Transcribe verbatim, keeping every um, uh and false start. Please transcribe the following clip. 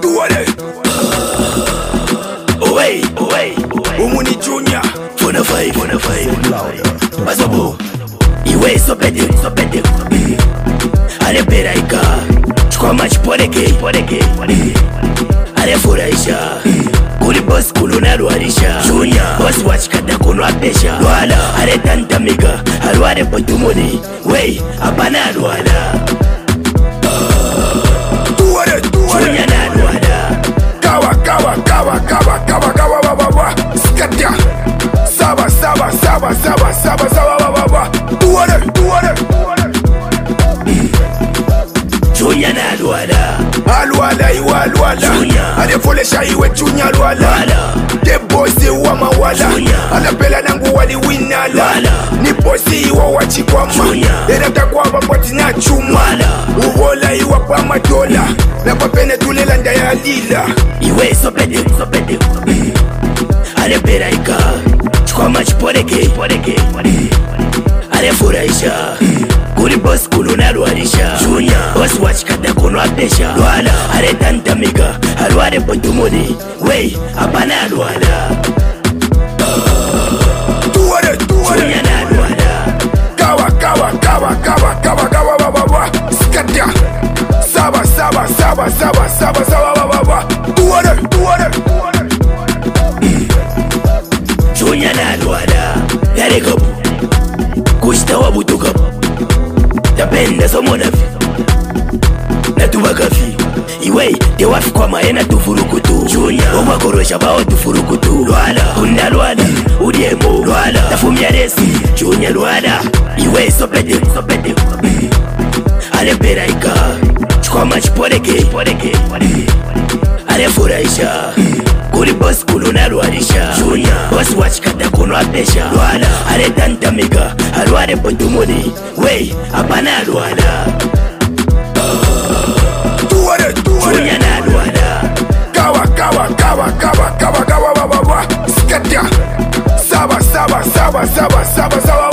tuwale. Owei, owei, umuni junior. Fona five, fona five. Basobo. Iwe sopede, sopede. Ale peraika. Chukwa match poreke, poreke. Ale furaisha. Kuli boss kuluna luarisha. Junior. Boss watch kata kuno apesha. Luala. Ale tantamiga. Aluare potumuni. Wey, apana luala. Tuwale, tuwale. Junior na luala. Kawa, kawa, kawa, kawa, kawa, kawa, wa, wa, wa. Skatia. Saba, saba, saba, saba, saba, saba, wa, wa, wa. Tuwale, tuwale. Junior na luala. Aluala, iwa aluala. Ale folesha iwe Junior aluala. The boys iwa mawala. Ala pela nangu wali winala. Ni bosi iwa wachikwama. Erata kwa mapoti na chuma. Uwola iwa kwa madola. Na papene tulela ndaya lila. Iwe sopede, sopede. Ale peraika. Chukwa match poreke, poreke. Ale furaisha. Kuli boss kuluna luarisha. Junior. Boss watch kata kuno apesha. Luala. Ale tantamiga. Aluare potumuni. Wey, apana luala. Tuwale, tuwale. Junior na luala. Kawa, kawa, kawa, kawa, kawa, kawa, wa, wa, wa. Skatia. Saba, saba, saba, saba, saba, saba, wa, wa, wa. Tuwale, tuwale. Junior na luala. Yare kapu. Kushta wabutu kapu. Tapenda somona fi. Natubaga fi. Iwe, te wafi kwa maena tufurukutu. Junior. Oma korosha bao tufurukutu. Luala. Kunda luala. Udiemo. Luala. Tafumia resi. Junior luala. Iwe sopede, sopede. Ale peraika. Chukwa match poreke, poreke. Ale furaisha. Kuli boss kuluna luarisha. Junior. Boss watch kata kuno apesha. Luala. Ale tantamiga. Aluare potumuni. Wey, apana luala. Tuwale, tuwale. Junior na luala. Kawa, kawa, kawa, kawa, kawa, kawa, wa, wa, wa. Skatia. Saba, saba, saba, saba, saba, saba.